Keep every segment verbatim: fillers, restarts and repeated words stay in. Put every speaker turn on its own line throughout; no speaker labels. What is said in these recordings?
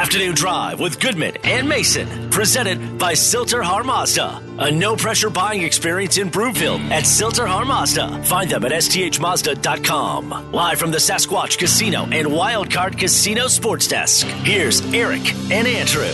Afternoon Drive with Goodman and Mason, presented by Silter-Har Mazda. A no-pressure buying experience in Broomfield at Silter-Har Mazda. Find them at S T H Mazda dot com. Live from the Sasquatch Casino and Wildcard Casino Sports Desk, here's Eric and Andrew.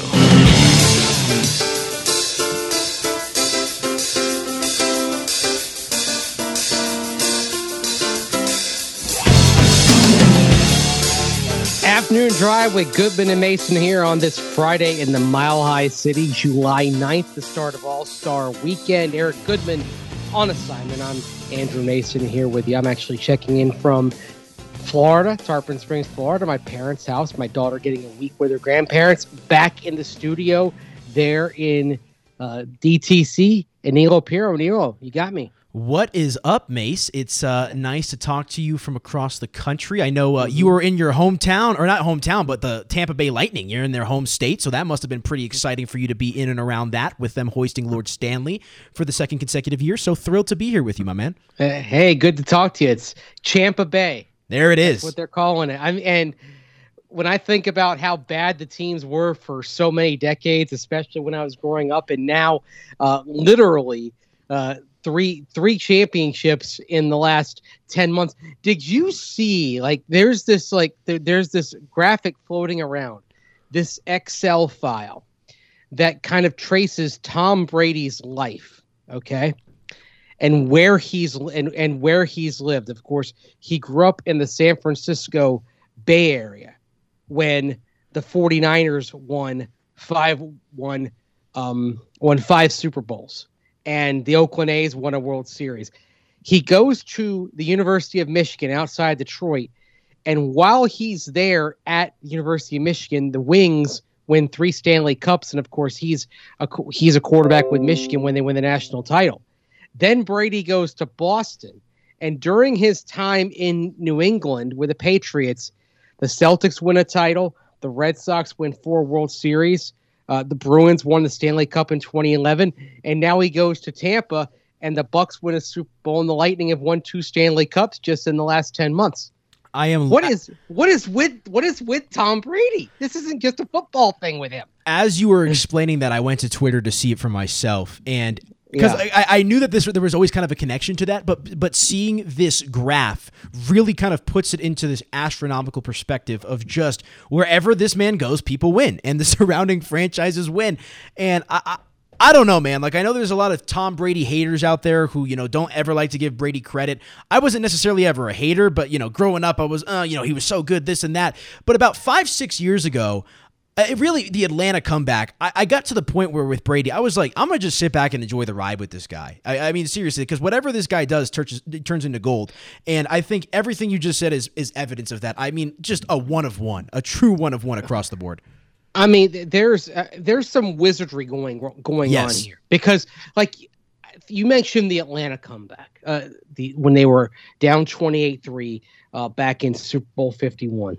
Afternoon Drive with Goodman and Mason here on this Friday in the Mile High City, July ninth, the start of All-Star Weekend. Eric Goodman on assignment. I'm Andrew Mason here with you. I'm actually checking in from Florida, Tarpon Springs, Florida, my parents' house. My daughter getting a week with her grandparents. Back in the studio there in uh, D T C. Nilo Piro. Nilo, you got me.
What is up, Mace? It's uh, nice to talk to you from across the country. I know uh, you were in your hometown, or not hometown, but the Tampa Bay Lightning. You're in their home state, so that must have been pretty exciting for you to be in and around that with them hoisting Lord Stanley for the second consecutive year. So thrilled to be here with you, my man.
Uh, hey, good to talk to you. It's Champa Bay.
There it is.
That's what they're calling it. I mean, and when I think about how bad the teams were for so many decades, especially when I was growing up, and now uh, literally uh, – Three three championships in the last ten months. Did you see, like, there's this, like, there, there's this graphic floating around, this Excel file that kind of traces Tom Brady's life, okay? And where he's and, and where he's lived. Of course, he grew up in the San Francisco Bay Area when the 49ers won five won um won five Super Bowls. And the Oakland A's won a World Series. He goes to the University of Michigan outside Detroit, and while he's there at the University of Michigan, the Wings win three Stanley Cups, and of course he's a he's a quarterback with Michigan when they win the national title. Then Brady goes to Boston, and during his time in New England with the Patriots, the Celtics win a title, the Red Sox win four World Series. Uh, the Bruins won the Stanley Cup in twenty eleven, and now he goes to Tampa, and the Bucks win a Super Bowl, and the Lightning have won two Stanley Cups just in the last ten months.
I am.
What is what is with what is with Tom Brady? This isn't just a football thing with him.
As you were explaining that, I went to Twitter to see it for myself, and because yeah. I, I knew that this there was always kind of a connection to that, but but seeing this graph really kind of puts it into this astronomical perspective of just wherever this man goes, people win, and the surrounding franchises win. And I, I I don't know, man. Like, I know there's a lot of Tom Brady haters out there who, you know, don't ever like to give Brady credit. I wasn't necessarily ever a hater, but, you know, growing up, I was, uh, you know, he was so good, this and that. But about five, six years ago, Uh, really, the Atlanta comeback, I, I got to the point where with Brady, I was like, I'm going to just sit back and enjoy the ride with this guy. I, I mean, seriously, because whatever this guy does turns, turns into gold. And I think everything you just said is is evidence of that. I mean, just a one of one, a true one of one across the board.
I mean, there's uh, there's some wizardry going going yes. on here. Because, like, you mentioned the Atlanta comeback, uh, the when they were down twenty-eight three uh, back in Super Bowl fifty-one.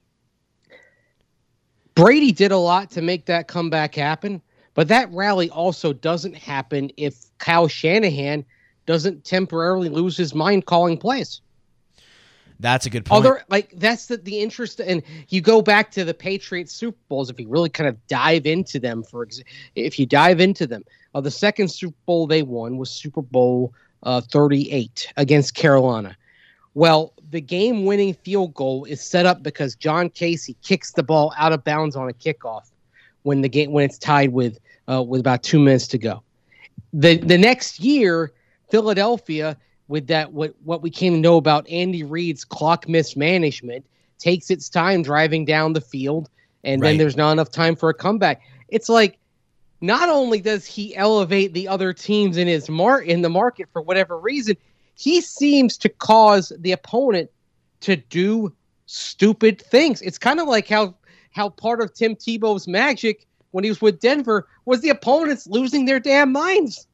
Brady did a lot to make that comeback happen, but that rally also doesn't happen if Kyle Shanahan doesn't temporarily lose his mind calling plays.
That's a good point.
Other, like, that's the, the interest, and you go back to the Patriots Super Bowls, if you really kind of dive into them, for ex- if you dive into them, uh, the second Super Bowl they won was Super Bowl uh, thirty-eight against Carolina. Well, the game-winning field goal is set up because John Casey kicks the ball out of bounds on a kickoff when the game when it's tied with uh, with about two minutes to go. The the next year, Philadelphia, with that what what we came to know about Andy Reid's clock mismanagement, takes its time driving down the field, and right. then there's not enough time for a comeback. It's like, not only does he elevate the other teams in his mar- in the market for whatever reason, he seems to cause the opponent to do stupid things. It's kind of like how how part of Tim Tebow's magic when he was with Denver was the opponents losing their damn minds.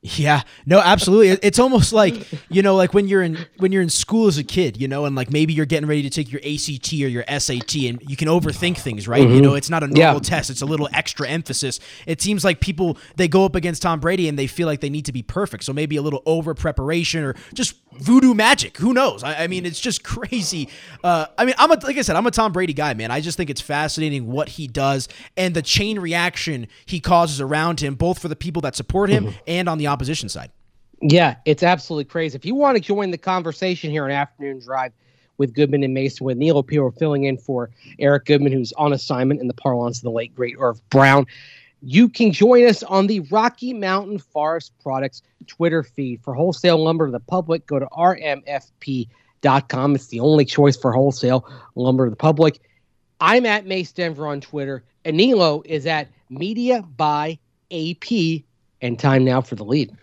Yeah, no, absolutely. It's almost like, you know, like when you're in when you're in school as a kid, you know, and like maybe you're getting ready to take your A C T or your S A T, and you can overthink things, right? Mm-hmm. You know, it's not a normal yeah. test; it's a little extra emphasis. It seems like people, they go up against Tom Brady and they feel like they need to be perfect, so maybe a little over preparation or just voodoo magic. Who knows? I, I mean, it's just crazy. Uh, I mean, I'm a, like I said, I'm a Tom Brady guy, man. I just think it's fascinating what he does and the chain reaction he causes around him, both for the people that support him mm-hmm. and on the opposition side.
Yeah, it's absolutely crazy. If you want to join the conversation here on Afternoon Drive with Goodman and Mason, with Neil O'Piro filling in for Eric Goodman, who's on assignment in the parlance of the late, great Irv Brown, you can join us on the Rocky Mountain Forest Products Twitter feed. For wholesale lumber to the public, go to R M F P dot com. It's the only choice for wholesale lumber to the public. I'm at Mace Denver on Twitter, and Nilo is at Media by A P. And time now for The Lead.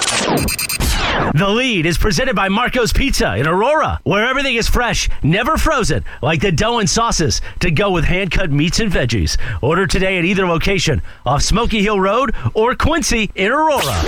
The Lead is presented by Marco's Pizza in Aurora, where everything is fresh, never frozen, like the dough and sauces to go with hand-cut meats and veggies. Order today at either location, off Smoky Hill Road or Quincy in Aurora.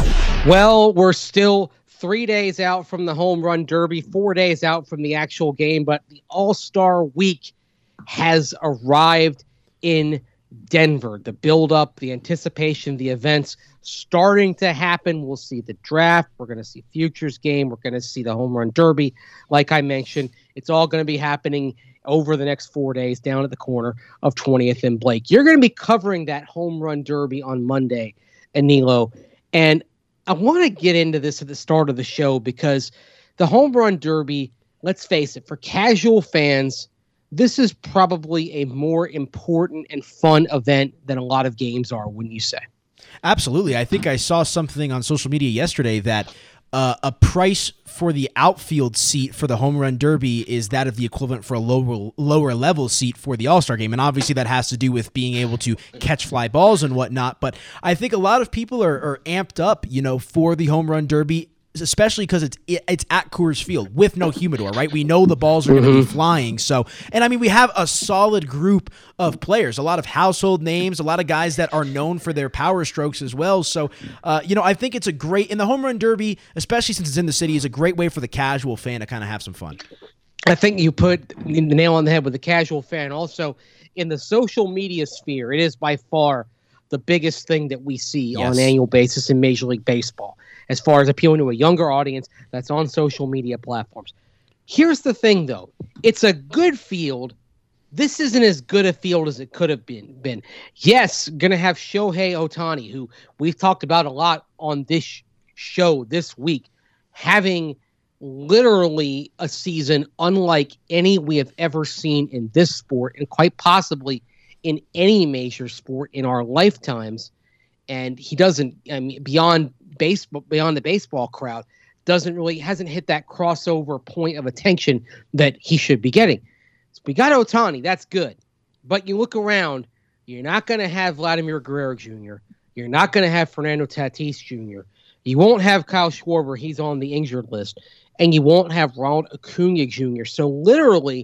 Well, we're still three days out from the Home Run Derby, four days out from the actual game, but the All-Star Week has arrived in Denver. The build-up, the anticipation, the events starting to happen. We'll see the draft. We're going to see futures game. We're going to see the Home Run Derby. Like I mentioned, it's all going to be happening over the next four days down at the corner of twentieth and Blake. You're going to be covering that Home Run Derby on Monday, Anilo. And I want to get into this at the start of the show because the Home Run Derby, let's face it, for casual fans, this is probably a more important and fun event than a lot of games are, wouldn't you say?
Absolutely. I think I saw something on social media yesterday that uh, a price for the outfield seat for the Home Run Derby is that of the equivalent for a lower lower level seat for the All-Star game. And obviously that has to do with being able to catch fly balls and whatnot. But I think a lot of people are, are amped up, you know, for the Home Run Derby, especially because it's it's at Coors Field with no humidor, right? We know the balls are going to be flying. So, and I mean, we have a solid group of players, a lot of household names, a lot of guys that are known for their power strokes as well. So, uh, you know, I think it's a great, in the Home Run Derby, especially since it's in the city, is a great way for the casual fan to kind of have some fun.
I think you put the nail on the head with the casual fan. Also, in the social media sphere, it is by far the biggest thing that we see yes. on an annual basis in Major League Baseball, as far as appealing to a younger audience that's on social media platforms. Here's the thing, though. It's a good field. This isn't as good a field as it could have been. been. Yes, going to have Shohei Ohtani, who we've talked about a lot on this show this week, having literally a season unlike any we have ever seen in this sport, and quite possibly in any major sport in our lifetimes. And he doesn't, I mean, beyond baseball, beyond the baseball crowd, doesn't really, hasn't hit that crossover point of attention that he should be getting. So we got Ohtani, that's good. But you look around, you're not going to have Vladimir Guerrero Junior You're not going to have Fernando Tatis Junior You won't have Kyle Schwarber, he's on the injured list. And you won't have Ronald Acuna Junior So literally,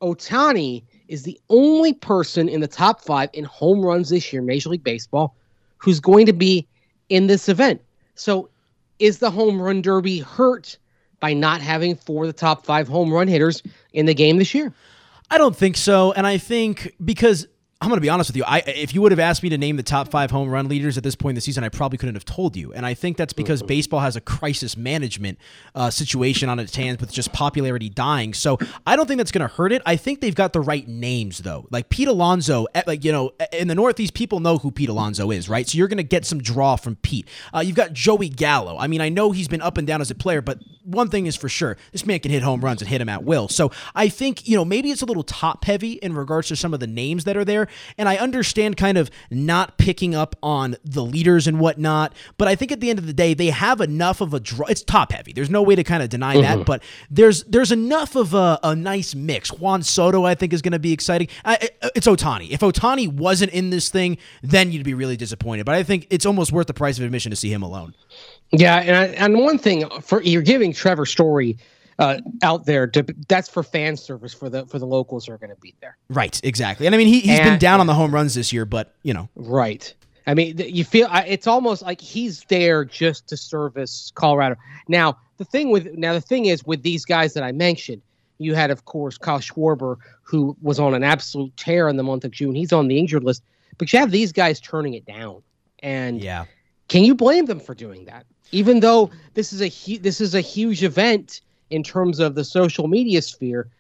Ohtani is the only person in the top five in home runs this year, Major League Baseball, who's going to be in this event. So is the Home Run Derby hurt by not having four of the top five home run hitters in the game this year?
I don't think so. And I think because I'm going to be honest with you. I, if you would have asked me to name the top five home run leaders at this point in the season, I probably couldn't have told you. And I think that's because baseball has a crisis management uh, situation on its hands with just popularity dying. So I don't think that's going to hurt it. I think they've got the right names, though. Like Pete Alonso, like, you know, in the Northeast, people know who Pete Alonso is, right? So you're going to get some draw from Pete. Uh, you've got Joey Gallo. I mean, I know he's been up and down as a player, but one thing is for sure, this man can hit home runs and hit them at will. So I think, you know, maybe it's a little top heavy in regards to some of the names that are there. And I understand kind of not picking up on the leaders and whatnot, but I think at the end of the day, they have enough of a draw. It's top heavy. There's no way to kind of deny mm-hmm. that, but there's there's enough of a, a nice mix. Juan Soto, I think, is going to be exciting. I, it's Ohtani. If Ohtani wasn't in this thing, then you'd be really disappointed. But I think it's almost worth the price of admission to see him alone.
Yeah, and I, and one thing, for you're giving Trevor Story Uh, out there, to, that's for fan service for the for the locals who are going to be there.
Right, exactly. And I mean, he, he's and, been down on the home runs this year, but, you know.
Right. I mean, you feel it's almost like he's there just to service Colorado. Now, the thing with now the thing is with these guys that I mentioned, you had, of course, Kyle Schwarber, who was on an absolute tear in the month of June. He's on the injured list, but you have these guys turning it down. And
yeah,
can you blame them for doing that? Even though this is a hu- this is a huge event in terms of the social media sphere,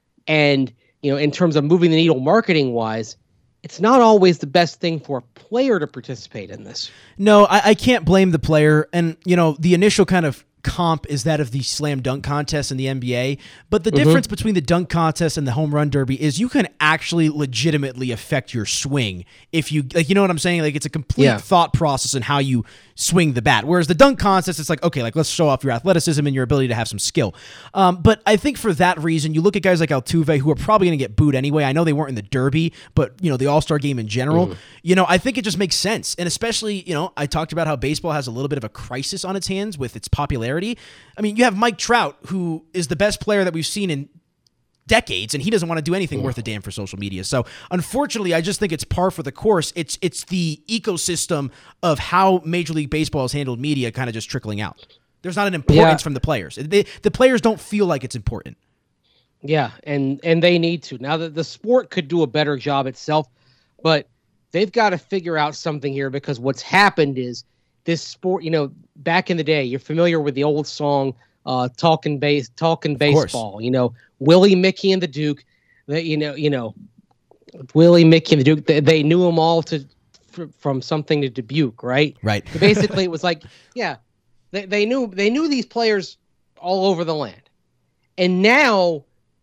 and you know, in terms of moving the needle marketing wise, it's not always the best thing for a player to participate in this.
No, I, I can't blame the player. And, you know, the initial kind of comp is that of the slam dunk contest in the N B A. But the mm-hmm. difference between the dunk contest and the home run derby is you can actually legitimately affect your swing if you, like, you know what I'm saying? Like, it's a complete yeah. thought process in how you swing the bat. Whereas the dunk contest, it's like, okay, like, let's show off your athleticism and your ability to have some skill. Um, but I think for that reason, you look at guys like Altuve, who are probably going to get booed anyway. I know they weren't in the derby, but, you know, the All-Star game in general, mm. you know, I think it just makes sense. And especially, you know, I talked about how baseball has a little bit of a crisis on its hands with its popularity. I mean, you have Mike Trout, who is the best player that we've seen in decades, and he doesn't want to do anything worth a damn for social media. So, unfortunately, I just think it's par for the course. It's it's the ecosystem of how Major League Baseball has handled media kind of just trickling out. There's not an importance yeah. from the players. They, the players don't feel like it's important.
Yeah, and and they need to. Now, the, the sport could do a better job itself, but they've got to figure out something here, because what's happened is this sport, you know, back in the day, you're familiar with the old song, uh, talking base, talking baseball, you know, Willie, Mickey, and the Duke, they, you know, you know, Willie, Mickey, and the Duke, they, they knew them all to, f- from something to Dubuque, right?
Right.
So basically it was like, yeah, they, they knew, they knew these players all over the land. And now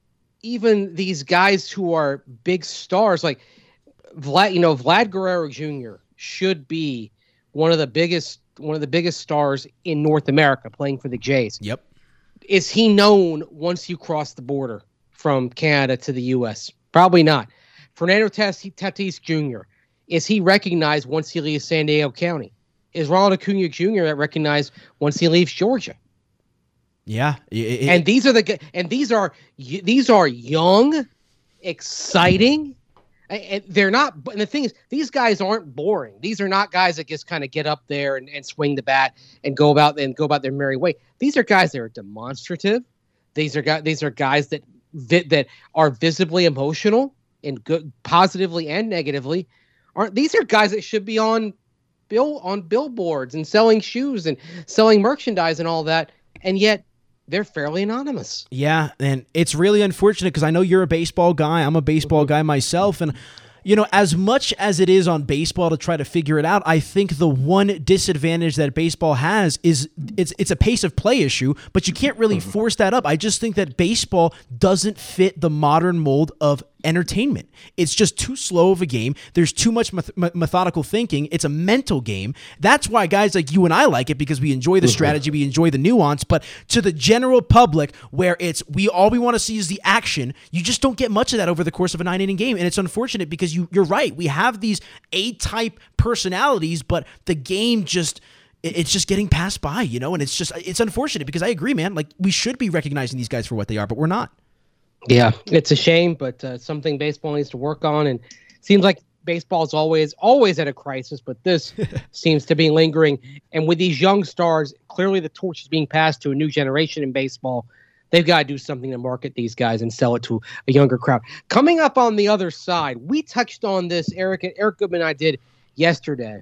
even these guys who are big stars, like Vlad, you know, Vlad Guerrero Junior should be one of the biggest one of the biggest stars in North America playing for the Jays.
Yep.
Is he known once you cross the border from Canada to the U S? Probably not. Fernando Tatis Junior, is he recognized once he leaves San Diego County? Is Ronald Acuna Junior recognized once he leaves Georgia?
Yeah. It, it,
and these are the and these are these are young, exciting. And they're not, and the thing is, these guys aren't boring. These are not guys that just kind of get up there and, and swing the bat and go about and go about their merry way. These are guys that are demonstrative. These are guys. These are guys that that are visibly emotional, and good, positively and negatively. Aren't these are guys that should be on bill on billboards and selling shoes and selling merchandise and all that, and yet they're fairly anonymous.
Yeah, and it's really unfortunate because I know you're a baseball guy. I'm a baseball guy myself, and you know, as much as it is on baseball to try to figure it out, I think the one disadvantage that baseball has is it's it's a pace of play issue, but you can't really force that up. I just think that baseball doesn't fit the modern mold of entertainment. It's just too slow of a game. There's too much meth- methodical thinking. It's a mental game. That's why guys like you and I like it, because we enjoy the strategy, we enjoy the nuance. But to the general public, where it's we all we want to see is the action, you just don't get much of that over the course of a nine-inning game. And it's unfortunate because you, you're right. We have these A-type personalities, but the game just it's just getting passed by, you know, and it's just it's unfortunate because I agree, man. Like, we should be recognizing these guys for what they are, but we're not.
Yeah, it's a shame, but uh, something baseball needs to work on. And it seems like baseball is always, always at a crisis, but this seems to be lingering. And with these young stars, clearly the torch is being passed to a new generation in baseball. They've got to do something to market these guys and sell it to a younger crowd. Coming up on the other side, we touched on this, Eric, Eric Goodman and I did yesterday.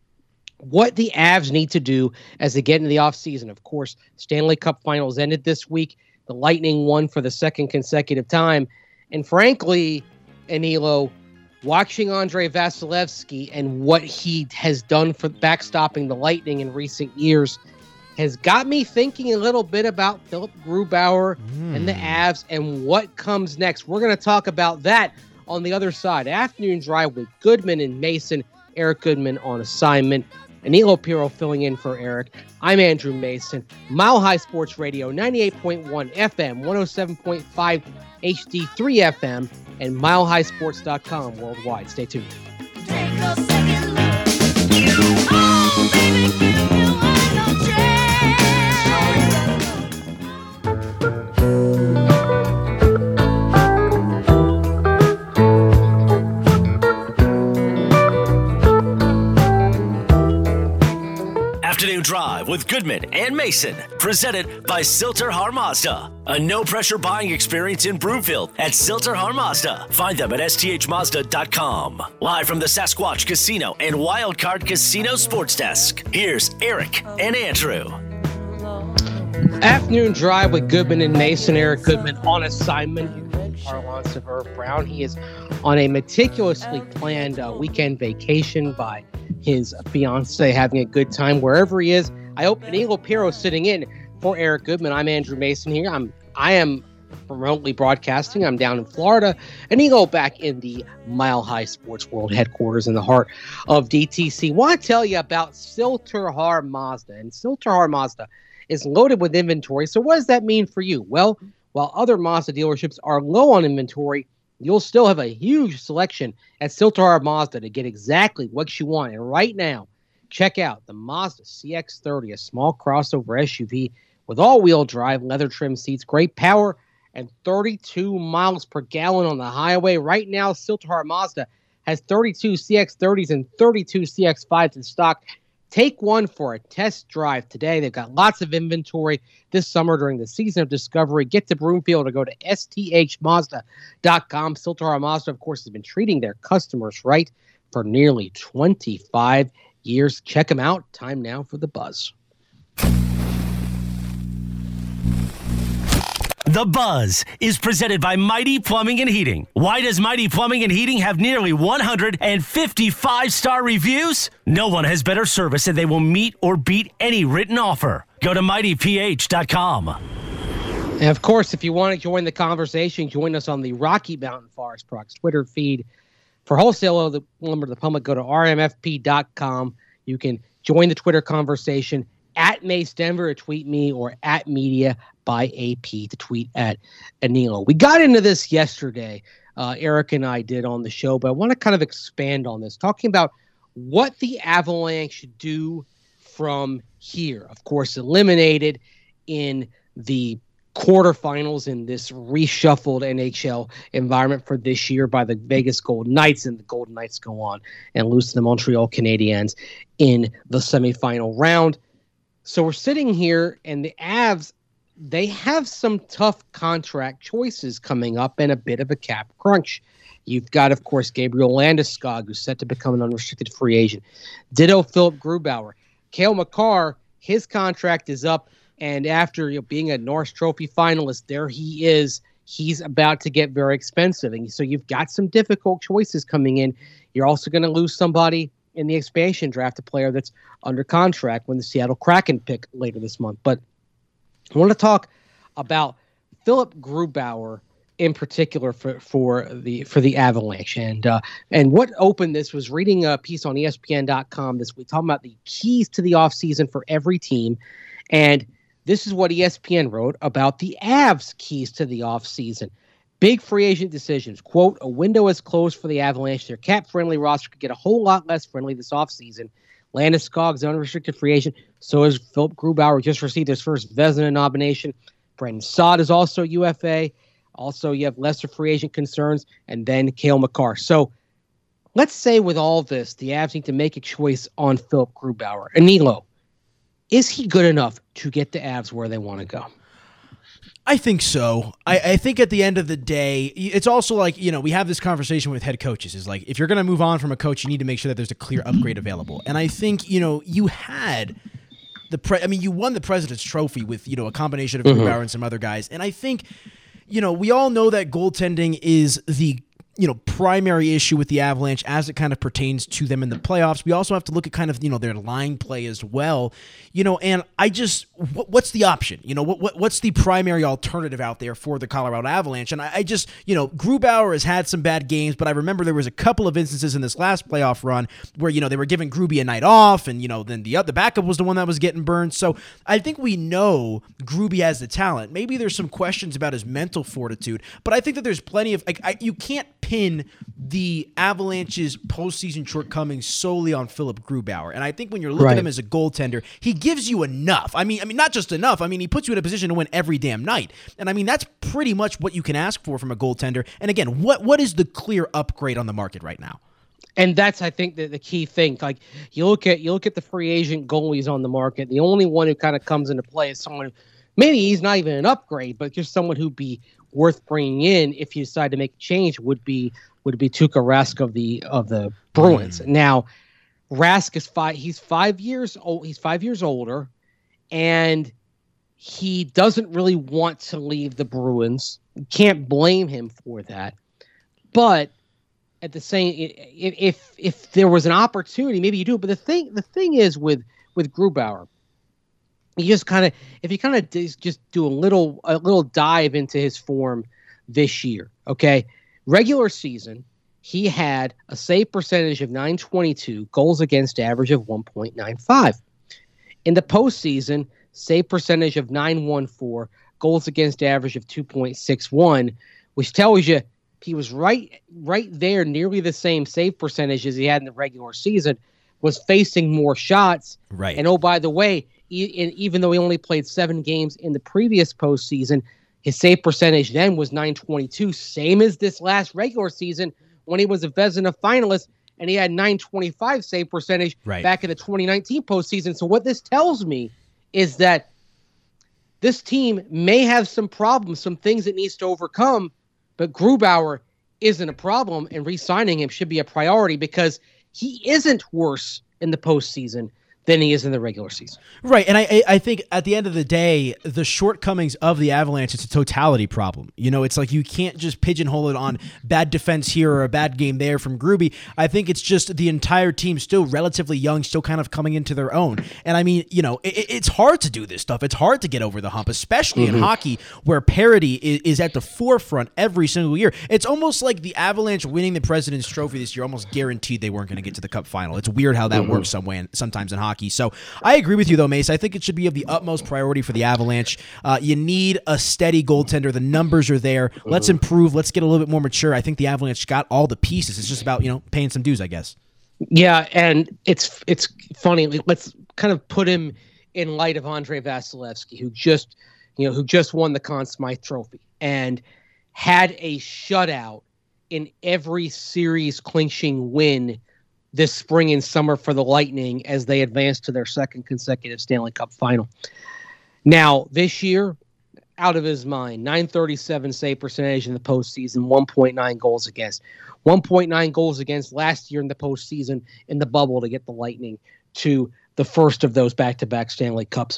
What the Avs need to do as they get into the offseason. Of course, Stanley Cup Finals ended this week. The Lightning won for the second consecutive time. And frankly, Anilo, watching Andrei Vasilevsky and what he has done for backstopping the Lightning in recent years has got me thinking a little bit about Philip Grubauer mm. and the Avs and what comes next. We're going to talk about that on the other side. Afternoon Drive with Goodman and Mason. Eric Goodman on assignment. Anilo Piro filling in for Eric. I'm Andrew Mason. Mile High Sports Radio, ninety-eight point one F M, one oh seven point five H D three F M, and mile high sports dot com worldwide. Stay tuned. Take a second look. Oh, baby, you are no change.
with Goodman and Mason, presented by Silter Har Mazda. A no-pressure buying experience in Broomfield at Silter Har Mazda. Find them at S T H Mazda dot com. Live from the Sasquatch Casino and Wildcard Casino Sports Desk, here's Eric and Andrew.
Afternoon drive with Goodman and Mason. Eric Goodman on assignment. Parlance of Irv Brown. He is on a meticulously planned uh, weekend vacation by his fiance, having a good time wherever he is. I hope Danilo Pero sitting in for Eric Goodman. I'm Andrew Mason here. I'm I am remotely broadcasting. I'm down in Florida, and Danilo back in the Mile High Sports World headquarters in the heart of D T C. Want to tell you about Silter Har Mazda, and Silter Har Mazda is loaded with inventory. So what does that mean for you? Well, while other Mazda dealerships are low on inventory, you'll still have a huge selection at Silter Har Mazda to get exactly what you want. And right now, check out the Mazda C X thirty, a small crossover S U V with all-wheel drive, leather trim seats, great power, and thirty-two miles per gallon on the highway. Right now, Silter Har Mazda has thirty-two C X thirties and thirty-two C X fives in stock. Take one for a test drive today. They've got lots of inventory this summer during the season of discovery. Get to Broomfield or go to S T H Mazda dot com. Silter Har Mazda, of course, has been treating their customers right for nearly twenty-five years. Check them out. Time now for the buzz.
The Buzz is presented by Mighty Plumbing and Heating. Why does Mighty Plumbing and Heating have nearly one hundred fifty-five star reviews? No one has better service, and they will meet or beat any written offer. Go to mighty p h dot com.
And of course, if you want to join the conversation, join us on the Rocky Mountain Forest Products Twitter feed. For wholesale lumber to the public, go to r m f p dot com. You can join the Twitter conversation at Mace Denver to tweet me, or at Media by A P to tweet at Anilo. We got into this yesterday, uh, Eric and I did on the show, but I want to kind of expand on this, talking about what the Avalanche do from here. Of course, eliminated in the quarterfinals in this reshuffled N H L environment for this year by the Vegas Golden Knights, and the Golden Knights go on and lose to the Montreal Canadiens in the semifinal round. So we're sitting here, and the Avs, they have some tough contract choices coming up and a bit of a cap crunch. You've got, of course, Gabriel Landeskog, who's set to become an unrestricted free agent. Ditto Philip Grubauer. Cale Makar, his contract is up, and after, you know, being a Norris Trophy finalist, there he is. He's about to get very expensive. And so you've got some difficult choices coming in. You're also going to lose somebody in the expansion draft, a player that's under contract when the Seattle Kraken pick later this month. But I want to talk about Philip Grubauer in particular for, for the for the Avalanche. And uh, and what opened this was reading a piece on E S P N dot com this week talking about the keys to the offseason for every team. And this is what E S P N wrote about the Avs' keys to the offseason. Big free agent decisions. Quote, a window is closed for the Avalanche. Their cap-friendly roster could get a whole lot less friendly this offseason. Landeskog's an unrestricted free agent. So is Philip Grubauer, just received his first Vezina nomination. Brandon Saad is also U F A. Also, you have lesser free agent concerns. And then Cale Makar. So let's say with all this, the Avs need to make a choice on Philip Grubauer. Anilo, is he good enough to get the Avs where they want to go?
I think so. I, I think at the end of the day, it's also like, you know, we have this conversation with head coaches. Is like, if you're going to move on from a coach, you need to make sure that there's a clear upgrade available. And I think, you know, you had the pre- I mean, you won the President's Trophy with, you know, a combination of mm-hmm. Grubauer and some other guys. And I think, you know, we all know that goaltending is the, you know, primary issue with the Avalanche as it kind of pertains to them in the playoffs. We also have to look at kind of, you know, their line play as well, you know, and I just, what, what's the option? You know, what, what what's the primary alternative out there for the Colorado Avalanche? And I, I just, you know, Grubauer has had some bad games, but I remember there was a couple of instances in this last playoff run where, you know, they were giving Gruby a night off, and, you know, then the, the backup was the one that was getting burned. So I think we know Gruby has the talent. Maybe there's some questions about his mental fortitude, but I think that there's plenty of, like, I, you can't pin the Avalanche's postseason shortcomings solely on Philip Grubauer. And I think when you're looking right. at him as a goaltender, he gives you enough. I mean, I mean, not just enough. I mean, he puts you in a position to win every damn night. And I mean, that's pretty much what you can ask for from a goaltender. And again, what what is the clear upgrade on the market right now?
And that's, I think, the, the key thing. Like you look at you look at the free agent goalies on the market. The only one who kind of comes into play is someone who maybe he's not even an upgrade, but just someone who'd be worth bringing in if you decide to make a change would be would be Tuukka Rask of the of the Bruins. Mm. Now, Rask is five. He's five years old. He's five years older, and he doesn't really want to leave the Bruins. You can't blame him for that, but at the same, if if there was an opportunity, maybe you do. But the thing the thing is with with Grubauer, you just kind of if you kind of just do a little a little dive into his form this year. Okay, regular season, he had a save percentage of nine twenty-two, goals against average of one point nine five. In the postseason, save percentage of nine fourteen, goals against average of two point six one, which tells you he was right right there, nearly the same save percentage as he had in the regular season, was facing more shots.
Right.
And oh, by the way, e- even though he only played seven games in the previous postseason, his save percentage then was nine twenty-two, same as this last regular season when he was a Vezina finalist, and he had nine twenty-five save percentage
right.
back in the twenty nineteen postseason. So what this tells me is that this team may have some problems, some things it needs to overcome, but Grubauer isn't a problem, and re-signing him should be a priority because he isn't worse in the postseason than he is in the regular season.
Right, and I I think at the end of the day, the shortcomings of the Avalanche, it's a totality problem. You know, it's like you can't just pigeonhole it on bad defense here or a bad game there from Gruby. I think it's just the entire team still relatively young, still kind of coming into their own. And I mean, you know, it, it's hard to do this stuff. It's hard to get over the hump, especially mm-hmm. in hockey where parity is, is at the forefront every single year. It's almost like the Avalanche winning the President's Trophy this year almost guaranteed they weren't going to get to the Cup final. It's weird how that mm-hmm. works some way, sometimes in hockey. So I agree with you, though, Mace. I think it should be of the utmost priority for the Avalanche. Uh, you need a steady goaltender. The numbers are there. Let's improve. Let's get a little bit more mature. I think the Avalanche got all the pieces. It's just about, you know, paying some dues, I guess.
Yeah, and it's it's funny. Let's kind of put him in light of Andrei Vasilevsky, who just, you know, who just won the Conn Smythe Trophy and had a shutout in every series clinching win this spring and summer for the Lightning as they advanced to their second consecutive Stanley Cup final. Now, this year, out of his mind, nine thirty-seven save percentage in the postseason, one point nine goals against. one point nine goals against last year in the postseason in the bubble to get the Lightning to the first of those back-to-back Stanley Cups.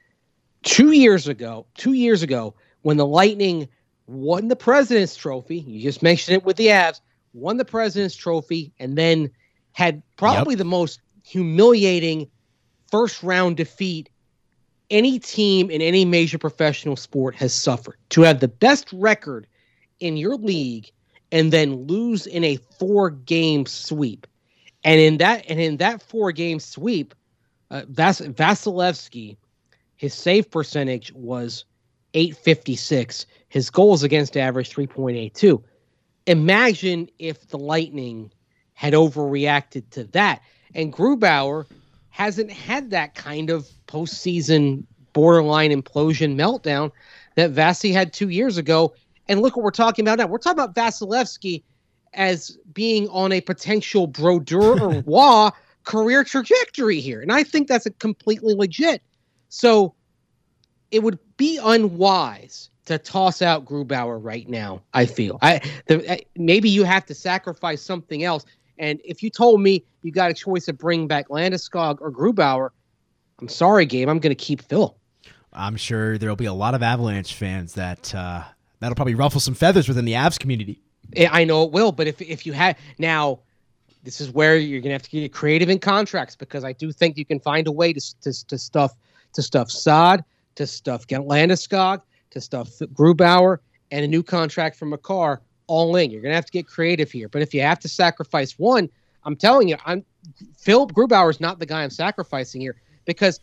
Two years ago, two years ago, when the Lightning won the President's Trophy, you just mentioned it with the Avs, won the President's Trophy, and then had probably yep. the most humiliating first-round defeat any team in any major professional sport has suffered. To have the best record in your league and then lose in a four-game sweep. And in that and in that four-game sweep, uh, Vas- Vasilevsky, his save percentage was eight fifty-six. His goals against average, three point eight two. Imagine if the Lightning had overreacted to that. And Grubauer hasn't had that kind of postseason borderline implosion meltdown that Vasi had two years ago. And look what we're talking about now. We're talking about Vasilevsky as being on a potential Brodeur or Waugh career trajectory here. And I think that's a completely legit. So it would be unwise to toss out Grubauer right now, I feel. I the, Maybe you have to sacrifice something else. And if you told me you got a choice of bringing back Landeskog or Grubauer, I'm sorry, Gabe, I'm going to keep Phil.
I'm sure there'll be a lot of Avalanche fans that uh, that'll probably ruffle some feathers within the Avs community.
I know it will, but if if you had now, this is where you're going to have to get creative in contracts, because I do think you can find a way to to, to stuff to stuff Saad, to stuff Landeskog, to stuff Grubauer, and a new contract for Makar. All in. You're going to have to get creative here. But if you have to sacrifice one, I'm telling you, I'm Phil Grubauer is not the guy I'm sacrificing here, because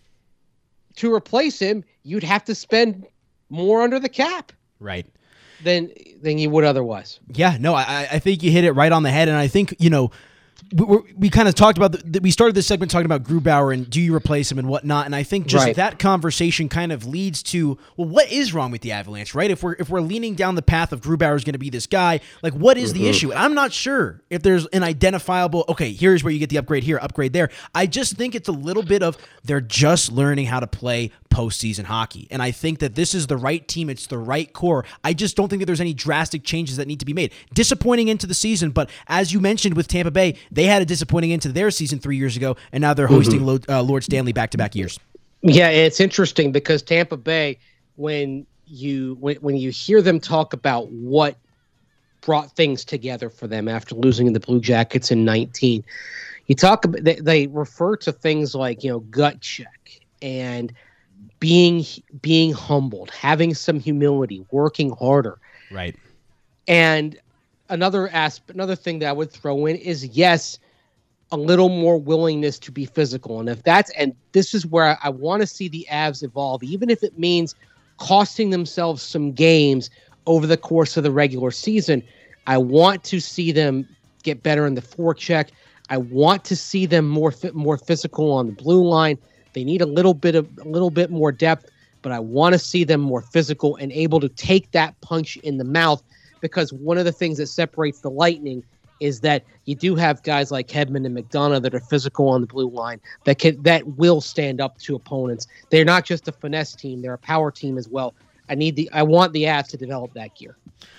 to replace him, you'd have to spend more under the cap.
Right.
Than than you would otherwise.
Yeah, no, I, I think you hit it right on the head. And I think, you know, we, we, we kind of talked about, the, the, we started this segment talking about Grubauer and do you replace him and whatnot. And I think just
Right.
that conversation kind of leads to, well, what is wrong with the Avalanche, right? If we're, if we're leaning down the path of Grubauer is going to be this guy, like what is mm-hmm. the issue? And I'm not sure if there's an identifiable, okay, here's where you get the upgrade here, upgrade there. I just think it's a little bit of, they're just learning how to play postseason hockey. And I think that this is the right team. It's the right core. I just don't think that there's any drastic changes that need to be made. Disappointing into the season, but as you mentioned with Tampa Bay, they had a disappointing into their season three years ago, and now they're hosting mm-hmm. uh, Lord Stanley back-to-back years.
Yeah, it's interesting because Tampa Bay, when you when, when you hear them talk about what brought things together for them after losing the Blue Jackets in nineteen, you talk about they, they refer to things like, you know, gut check and being being humbled, having some humility, working harder.
Right.
And another aspect, another thing that I would throw in is, yes, a little more willingness to be physical. And if that's, and this is where I, I want to see the Avs evolve, even if it means costing themselves some games over the course of the regular season. I want to see them get better in the forecheck. I want to see them more more physical on the blue line. They need a little bit of a little bit more depth, but I want to see them more physical and able to take that punch in the mouth, because one of the things that separates the Lightning is that you do have guys like Hedman and McDonough that are physical on the blue line that can that will stand up to opponents. They're not just a finesse team; they're a power team as well. I need the I want the Avs to develop that gear.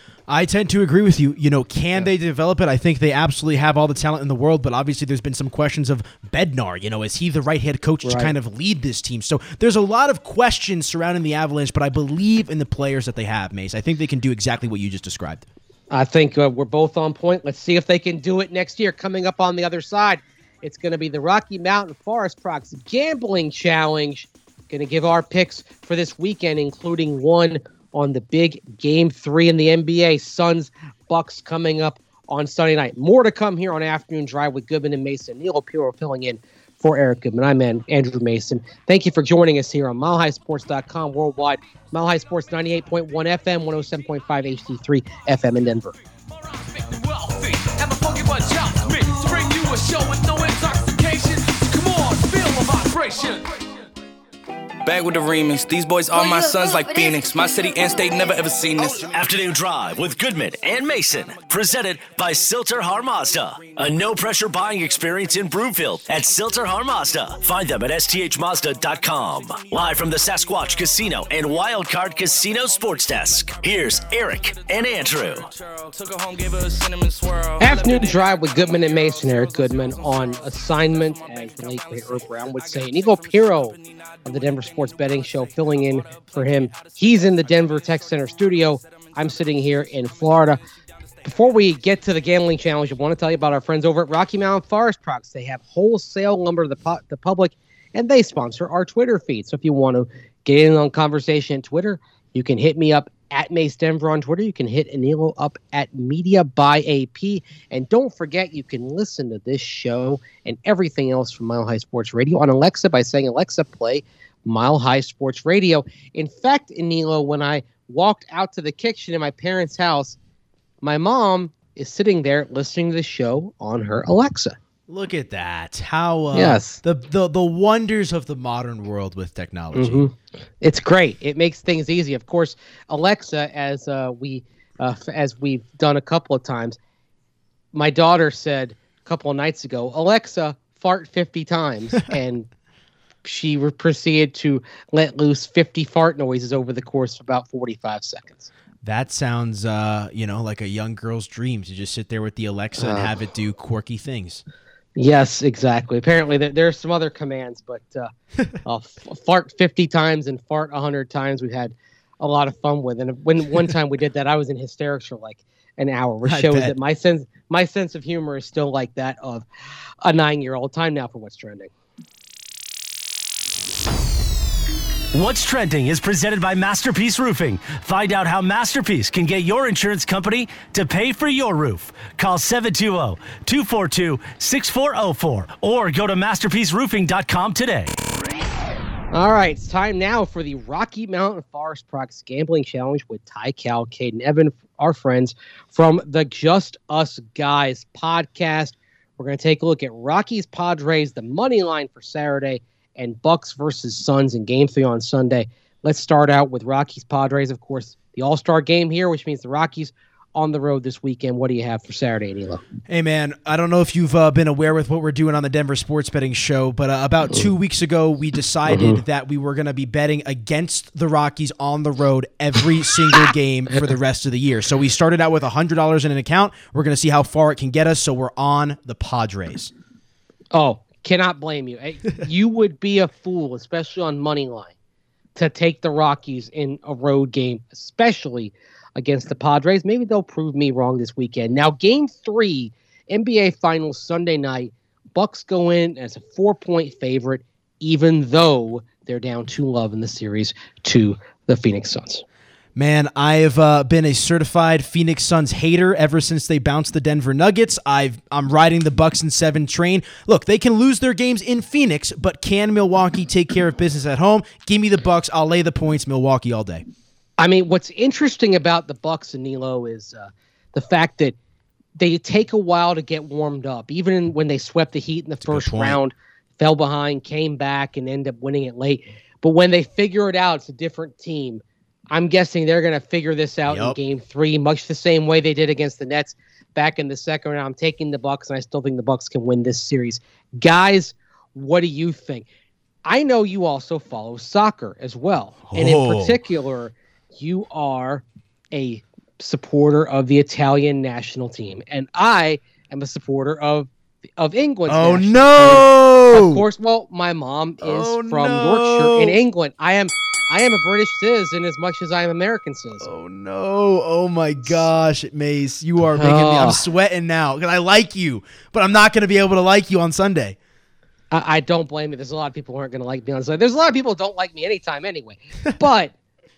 I tend to agree with you. You know, can yeah. they develop it? I think they absolutely have all the talent in the world, but obviously there's been some questions of Bednar. You know, is he the right head coach right. to kind of lead this team? So there's a lot of questions surrounding the Avalanche, but I believe in the players that they have, Mace. I think they can do exactly what you just described.
I think uh, we're both on point. Let's see if they can do it next year. Coming up on the other side, it's going to be the Rocky Mountain Forest Products Gambling Challenge. Going to give our picks for this weekend, including one on the big game three in the N B A, Suns Bucks, coming up on Sunday night. More to come here on Afternoon Drive with Goodman and Mason. Neil Opiro filling in for Eric Goodman. I'm Andrew Mason. Thank you for joining us here on mile high sports dot com worldwide. Mile High Sports ninety-eight point one F M, one oh seven point five H D three F M in Denver.
Back with the remix. These boys are my sons like Phoenix. My city and state never ever seen this.
Afternoon Drive with Goodman and Mason. Presented by Silter Har Mazda. A no-pressure buying experience in Broomfield at Silter Har Mazda. Find them at S T H Mazda dot com. Live from the Sasquatch Casino and Wildcard Casino Sports Desk. Here's Eric and Andrew.
Afternoon Drive with Goodman and Mason. Eric Goodman on assignment, as the late great Earl Brown would say. Nico Piro of the Denver Sports Betting Show filling in for him. He's in the Denver Tech Center studio. I'm sitting here in Florida. Before we get to the gambling challenge, I want to tell you about our friends over at Rocky Mountain Forest Products. They have wholesale lumber to the, pu- the public, and they sponsor our Twitter feed. So if you want to get in on conversation on Twitter, you can hit me up at Mace Denver on Twitter. You can hit Anilo up at Media by A P. And don't forget, you can listen to this show and everything else from Mile High Sports Radio on Alexa by saying, Alexa, play Mile High Sports Radio. In fact, Anilo, when I walked out to the kitchen in my parents' house, my mom is sitting there listening to the show on her Alexa.
Look at that. How uh,
yes.
the, the the wonders of the modern world with technology.
Mm-hmm. It's great. It makes things easy. Of course, Alexa, as uh, we uh, as we've done a couple of times, my daughter said a couple of nights ago, Alexa, fart fifty times, and she re- proceeded to let loose fifty fart noises over the course of about forty-five seconds.
That sounds, uh, you know, like a young girl's dream, to just sit there with the Alexa uh, and have it do quirky things.
Yes, exactly. Apparently, there, there are some other commands, but uh, uh, f- fart fifty times and fart one hundred times we've had a lot of fun with. And when one time we did that, I was in hysterics for like an hour, which I shows bet. that my sense my sense of humor is still like that of a nine-year-old. Time now for What's Trending.
What's Trending is presented by Masterpiece Roofing. Find out how Masterpiece can get your insurance company to pay for your roof. Call seven two zero, two four two, six four zero four or go to masterpiece roofing dot com today.
All right, it's time now for the Rocky Mountain Forest Products Gambling Challenge with Ty Cal, Cade, and Evan, our friends from the Just Us Guys podcast. We're going to take a look at Rockies Padres, the money line for Saturday, and Bucks versus Suns in Game Three on Sunday. Let's start out with Rockies Padres, of course, the All-Star game here, which means the Rockies on the road this weekend. What do you have for Saturday, Nilo?
Hey, man, I don't know if you've uh, been aware with what we're doing on the Denver Sports Betting Show, but uh, about two weeks ago, we decided mm-hmm. that we were going to be betting against the Rockies on the road every single game for the rest of the year. So we started out with one hundred dollars in an account. We're going to see how far it can get us, so we're on the Padres.
Oh, cannot blame you. You would be a fool, especially on Moneyline, to take the Rockies in a road game, especially against the Padres. Maybe they'll prove me wrong this weekend. Now, Game three, N B A Finals Sunday night. Bucks go in as a four-point favorite, even though they're down two love in the series to the Phoenix Suns.
Man, I've uh, been a certified Phoenix Suns hater ever since they bounced the Denver Nuggets. I've, I'm riding the Bucks in seven train. Look, they can lose their games in Phoenix, but can Milwaukee take care of business at home? Give me the Bucks. I'll lay the points. Milwaukee all day.
I mean, what's interesting about the Bucks and Nilo is uh, the fact that they take a while to get warmed up. Even when they swept the Heat in the That's first round, fell behind, came back, and ended up winning it late. But when they figure it out, it's a different team. I'm guessing they're going to figure this out yep. in Game Three, much the same way they did against the Nets back in the second round. I'm taking the Bucks, and I still think the Bucks can win this series. Guys, what do you think? I know you also follow soccer as well, and
oh.
in particular, you are a supporter of the Italian national team, and I am a supporter of of England's
oh
national
no
team. Of course, well, my mom is
oh,
from
no.
Yorkshire in England. I am I am a British citizen as much as I am American citizen.
Oh no! Oh my gosh, Mace, you are making oh. me. I'm sweating now because I like you, but I'm not going to be able to like you on Sunday.
I, I don't blame you. There's a lot of people who aren't going to like me on Sunday. There's a lot of people who don't like me anytime anyway, but.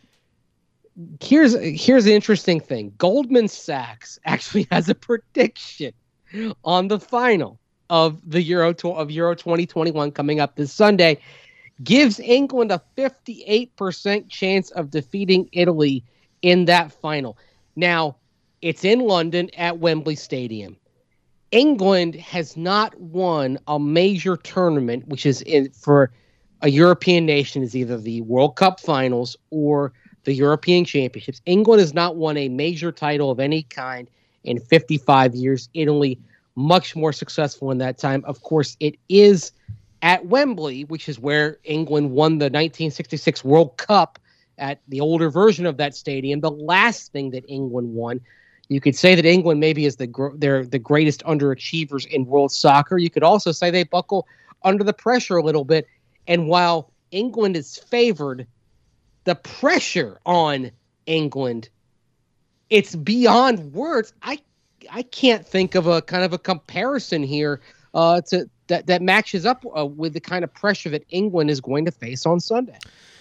Here's here's the interesting thing. Goldman Sachs actually has a prediction on the final of the Euro of Euro twenty twenty-one coming up this Sunday. Gives England a fifty-eight percent chance of defeating Italy in that final. Now, it's in London at Wembley Stadium. England has not won a major tournament, which is in for a European nation, is either the World Cup finals or the European Championships. England has not won a major title of any kind in fifty-five years. Italy, much more successful in that time. Of course, it is at Wembley, which is where England won the nineteen sixty-six World Cup at the older version of that stadium. The last thing that England won. You could say that England maybe is the gr- they're the greatest underachievers in world soccer. You could also say they buckle under the pressure a little bit. And while England is favored, the pressure on England, it's beyond words. I I can't think of a kind of a comparison here uh, to that, that matches up uh, with the kind of pressure that England is going to face on Sunday.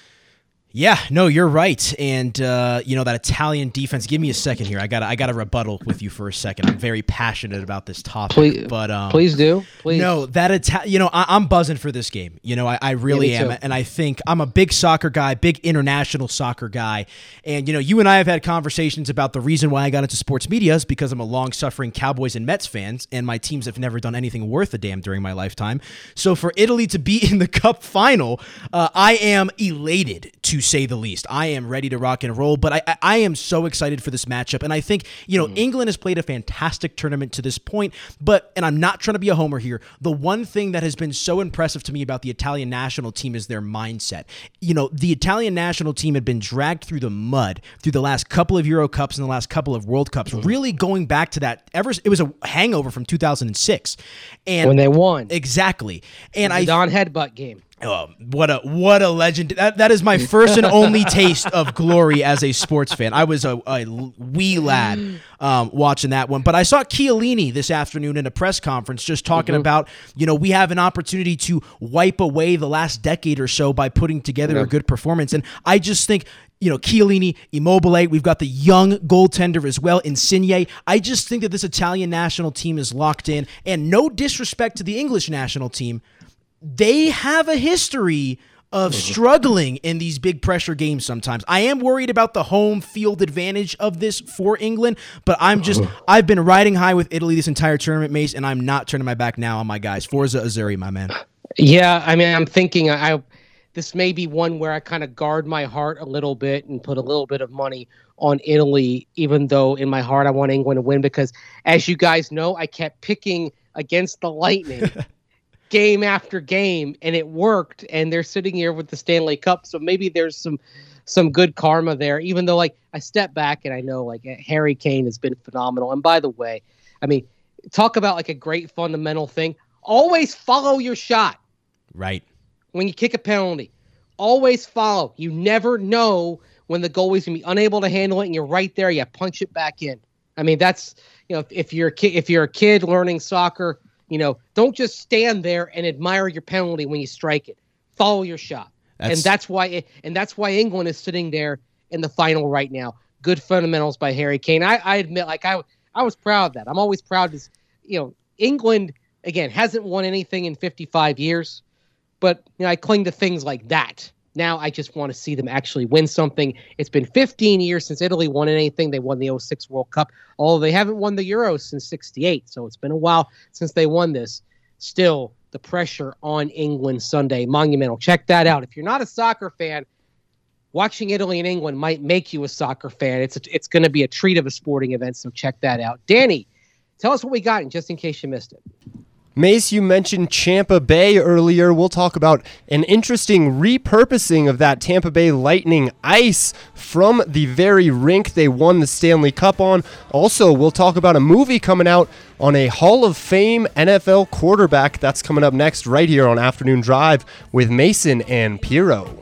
Yeah, no, you're right. And, uh, you know, that Italian defense, give me a second here. I got I got to rebuttal with you for a second. I'm very passionate about this topic.
Please,
but, um,
please do. Please.
No, that Ita- you know, I, I'm buzzing for this game. You know, I, I really
yeah,
am.
Too.
And I think I'm a big soccer guy, big international soccer guy. And, you know, you and I have had conversations about the reason why I got into sports media is because I'm a long-suffering Cowboys and Mets fans, and my teams have never done anything worth a damn during my lifetime. So for Italy to be in the Cup final, uh, I am elated, to say the least. I am ready to rock and roll, but I, I am so excited for this matchup. And I think, you know, mm. England has played a fantastic tournament to this point, but, and I'm not trying to be a homer here, the one thing that has been so impressive to me about the Italian national team is their mindset. You know, the Italian national team had been dragged through the mud through the last couple of Euro Cups and the last couple of World Cups, mm. really going back to that, ever, it was a hangover from two thousand six. And
when they won.
Exactly. And I
Don Headbutt game.
Oh, what a what a legend. That that is my first and only taste of glory as a sports fan. I was a, a wee lad um, watching that one. But I saw Chiellini this afternoon in a press conference just talking mm-hmm. about, you know, we have an opportunity to wipe away the last decade or so by putting together yeah. a good performance. And I just think, you know, Chiellini, Immobile, we've got the young goaltender as well, Insigne. I just think that this Italian national team is locked in. And no disrespect to the English national team, they have a history of struggling in these big pressure games sometimes. I am worried about the home field advantage of this for England, but I'm just, I've been riding high with Italy this entire tournament, Mace, and I'm not turning my back now on my guys. Forza Azzurri, my man.
Yeah, I mean, I'm thinking I this may be one where I kind of guard my heart a little bit and put a little bit of money on Italy, even though in my heart I want England to win because, as you guys know, I kept picking against the Lightning game after game, and it worked, and they're sitting here with the Stanley Cup, so maybe there's some some good karma there, even though, like, I step back and I know, like, Harry Kane has been phenomenal. And by the way, I mean, talk about, like, a great fundamental thing. Always follow your shot.
Right.
When you kick a penalty, always follow. You never know when the goalie's going to be unable to handle it, and you're right there. You punch it back in. I mean, that's, you know, if, if you're a kid, if you're a kid learning soccer, you know, don't just stand there and admire your penalty when you strike it. Follow your shot. That's... And that's why and that's why England is sitting there in the final right now. Good fundamentals by Harry Kane. I, I admit, like, I I was proud of that. I'm always proud to, you know, England, again, hasn't won anything in fifty-five years, but, you know, I cling to things like that. Now I just want to see them actually win something. It's been fifteen years since Italy won anything. They won the oh six World Cup, although they haven't won the Euros since sixty-eight. So it's been a while since they won this. Still, the pressure on England Sunday, monumental. Check that out. If you're not a soccer fan, watching Italy and England might make you a soccer fan. It's a, it's going to be a treat of a sporting event, so check that out. Danny, tell us what we got, just in case you missed it.
Mace, you mentioned Tampa Bay earlier. We'll talk about an interesting repurposing of that Tampa Bay Lightning ice from the very rink they won the Stanley Cup on. Also, we'll talk about a movie coming out on a Hall of Fame N F L quarterback. That's coming up next right here on Afternoon Drive with Mason and Piero.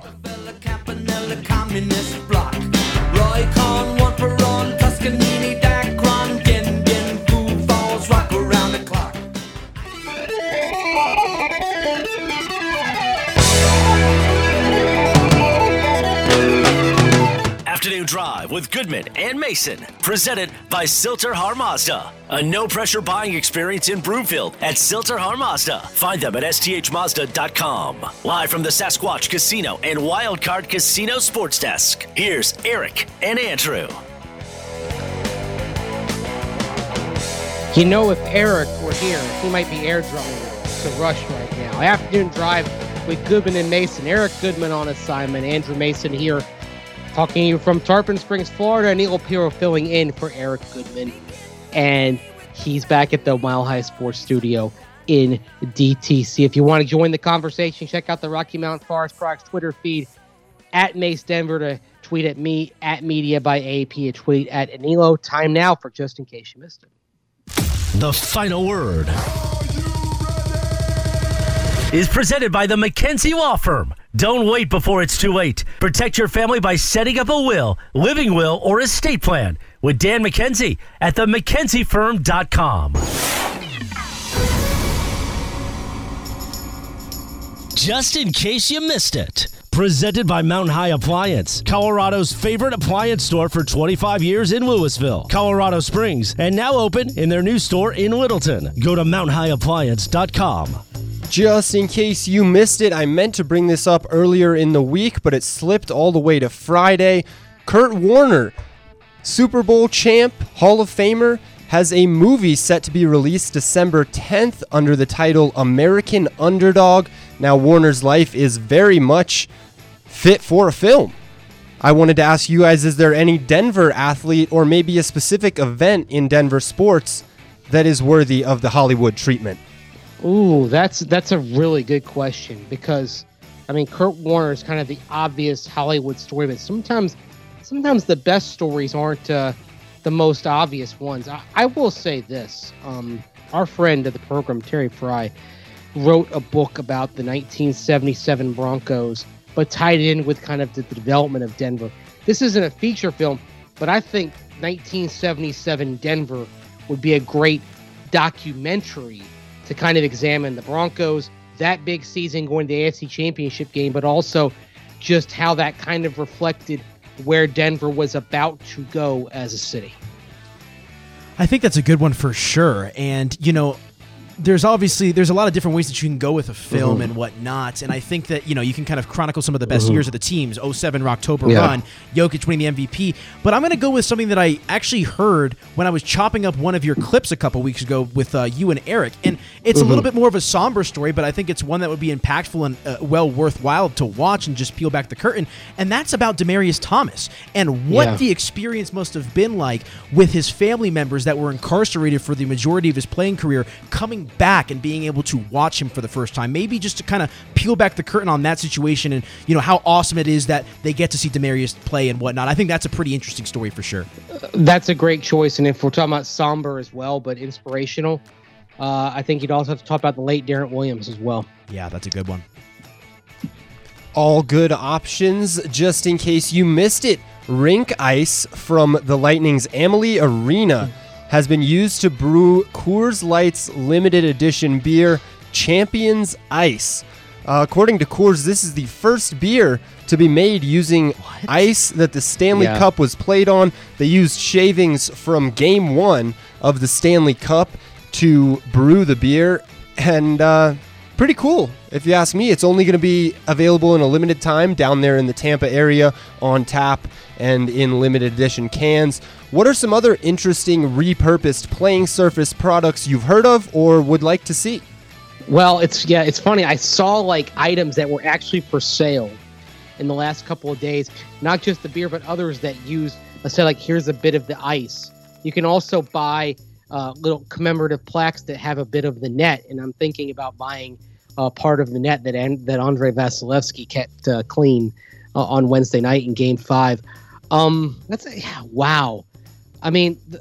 Afternoon Drive with Goodman and Mason, presented by Silter-Har Mazda. A no-pressure buying experience in Broomfield at Silter-Har Mazda. Find them at S T H Mazda dot com. Live from the Sasquatch Casino and Wildcard Casino Sports Desk, here's Eric and Andrew.
You know, if Eric were here, he might be airdropping to Rush right now. Afternoon Drive with Goodman and Mason. Eric Goodman on assignment. Andrew Mason here, talking to you from Tarpon Springs, Florida. Neil Piero filling in for Eric Goodman. And he's back at the Mile High Sports Studio in D T C. If you want to join the conversation, check out the Rocky Mountain Forest Products Twitter feed, at Mace Denver, to tweet at me, at Media by A P, a tweet at Anilo. Time now for Just In Case You Missed It.
The final word is presented by the McKenzie Law Firm. Don't wait before it's too late. Protect your family by setting up a will, living will, or estate plan with Dan McKenzie at the mckenzie firm dot com. Just in case you missed it. Presented by Mountain High Appliance, Colorado's favorite appliance store for twenty-five years in Louisville, Colorado Springs, and now open in their new store in Littleton. Go to mountain high appliance dot com.
Just in case you missed it, I meant to bring this up earlier in the week, but it slipped all the way to Friday. Kurt Warner, Super Bowl champ, Hall of Famer, has a movie set to be released December tenth under the title American Underdog. Now, Warner's life is very much fit for a film. I wanted to ask you guys, is there any Denver athlete or maybe a specific event in Denver sports that is worthy of the Hollywood treatment?
Ooh, that's that's a really good question, because, I mean, Kurt Warner is kind of the obvious Hollywood story, but sometimes sometimes the best stories aren't uh, the most obvious ones. I, I will say this. Um, our friend of the program, Terry Fry, wrote a book about the nineteen seventy-seven Broncos, but tied in with kind of the, the development of Denver. This isn't a feature film, but I think nineteen seventy-seven Denver would be a great documentary to kind of examine the Broncos, that big season going to the A F C Championship game, but also just how that kind of reflected where Denver was about to go as a city.
I think that's a good one for sure. And, you know, there's obviously there's a lot of different ways that you can go with a film
mm-hmm.
and whatnot, and I think that you know you can kind of chronicle some of the best mm-hmm. years of the teams. oh seven Rocktober
yeah.
run, Jokic winning the M V P. But I'm going to go with something that I actually heard when I was chopping up one of your clips a couple weeks ago with uh, you and Eric, and it's mm-hmm. a little bit more of a somber story, but I think it's one that would be impactful and uh, well worthwhile to watch and just peel back the curtain. And that's about Demaryius Thomas and what
yeah.
the experience must have been like with his family members that were incarcerated for the majority of his playing career coming back and being able to watch him for the first time. Maybe just to kind of peel back the curtain on that situation and, you know, how awesome it is that they get to see Demaryius play and whatnot. I think that's a pretty interesting story for sure.
That's a great choice. And if we're talking about somber as well, but inspirational, uh, I think you'd also have to talk about the late Darren Williams as well.
Yeah, that's a good one.
All good options. Just in case you missed it, Rink Ice from the Lightning's Amalie Arena has been used to brew Coors Light's limited edition beer, Champions Ice. Uh, according to Coors, this is the first beer to be made using what? ice that the Stanley yeah. Cup was played on. They used shavings from Game One of the Stanley Cup to brew the beer, and uh, pretty cool. If you ask me, it's only going to be available in a limited time down there in the Tampa area on tap and in limited edition cans. What are some other interesting repurposed playing surface products you've heard of or would like to see?
Well, it's yeah, it's funny. I saw like items that were actually for sale in the last couple of days. Not just the beer, but others that use, let's say, like here's a bit of the ice. You can also buy uh, little commemorative plaques that have a bit of the net, and I'm thinking about buying uh, part of the net that that Andrei Vasilevsky kept uh, clean uh, on Wednesday night in Game Five. Um, that's a, yeah, wow. I mean, the,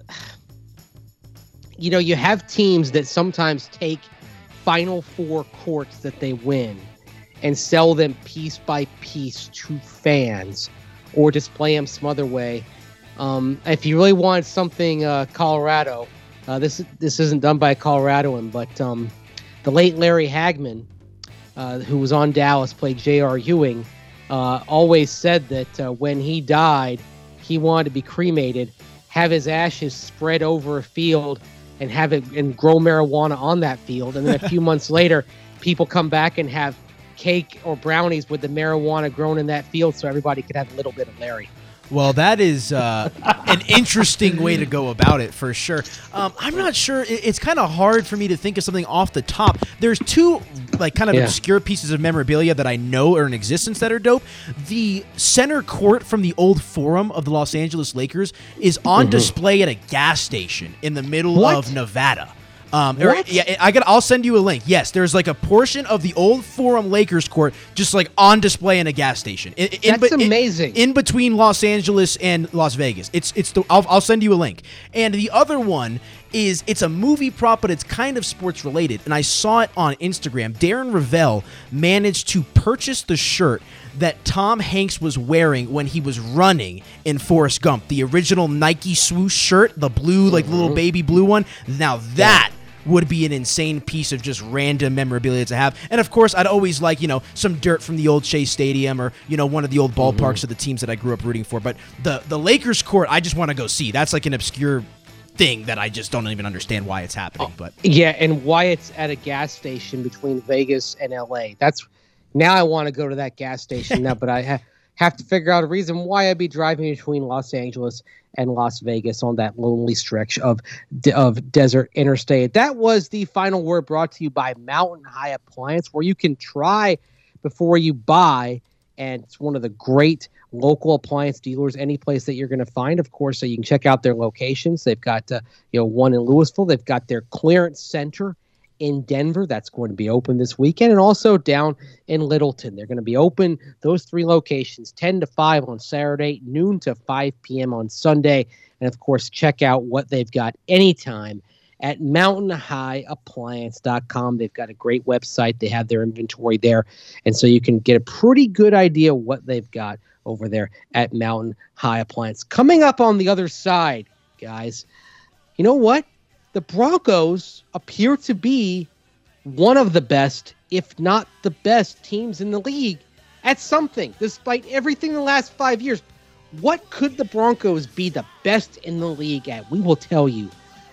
you know, you have teams that sometimes take Final Four courts that they win and sell them piece by piece to fans or display them some other way. Um, if you really want something uh, Colorado, uh, this this isn't done by a Coloradoan, but um, the late Larry Hagman, uh, who was on Dallas, played J R. Ewing, uh, always said that uh, when he died, he wanted to be cremated, have his ashes spread over a field and have it and grow marijuana on that field. And then a few months later, people come back and have cake or brownies with the marijuana grown in that field so everybody could have a little bit of Larry.
Well, that is uh, an interesting way to go about it, for sure. Um, I'm not sure. It's kind of hard for me to think of something off the top. There's two like kind of
yeah.
obscure pieces of memorabilia that I know are in existence that are dope. The center court from the old Forum of the Los Angeles Lakers is on mm-hmm. display at a gas station in the middle
what?
of Nevada. Um, or, yeah, I got. I'll send you a link. Yes, there's like a portion of the old Forum Lakers court just like on display in a gas station. In, in,
That's
in,
amazing.
In, in between Los Angeles and Las Vegas. It's it's the. I'll, I'll send you a link. And the other one is it's a movie prop, but it's kind of sports related. And I saw it on Instagram. Darren Ravel managed to purchase the shirt that Tom Hanks was wearing when he was running in Forrest Gump, the original Nike swoosh shirt, the blue, like little baby blue one. Now that would be an insane piece of just random memorabilia to have. And of course, I'd always like, you know, some dirt from the old Shea Stadium or, you know, one of the old ballparks mm-hmm. of the teams that I grew up rooting for. But the, the Lakers court, I just want to go see. That's like an obscure thing that I just don't even understand why it's happening. But
yeah, and why it's at a gas station between Vegas and L A. That's now I want to go to that gas station now, but I ha- have to figure out a reason why I'd be driving between Los Angeles and Las Vegas on that lonely stretch of of desert interstate. That was the final word, brought to you by Mountain High Appliance, where you can try before you buy, and it's one of the great local appliance dealers any place that you're going to find. Of course, so you can check out their locations. They've got uh, you know one in Louisville. They've got their clearance center in Denver. That's going to be open this weekend, and also down in Littleton. They're going to be open, those three locations, ten to five on Saturday, noon to five p.m. on Sunday. And of course, check out what they've got anytime at mountain high appliance dot com. They've got a great website. They have their inventory there, and so you can get a pretty good idea what they've got over there at Mountain High Appliance. Coming up on the other side, guys, you know what? The Broncos appear to be one of the best, if not the best, teams in the league at something, despite everything in the last five years. What could the Broncos be the best in the league at? We will tell you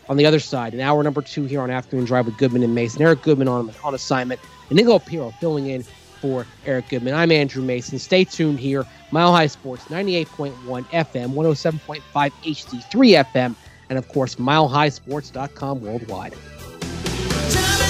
on the other side, in hour number two here on Afternoon Drive with Goodman and Mason. Eric Goodman on, on assignment, and Nico Piro filling in for Eric Goodman. I'm Andrew Mason. Stay tuned here. Mile High Sports, ninety-eight point one F M, one oh seven point five H D three F M, and of course, mile high sports dot com worldwide.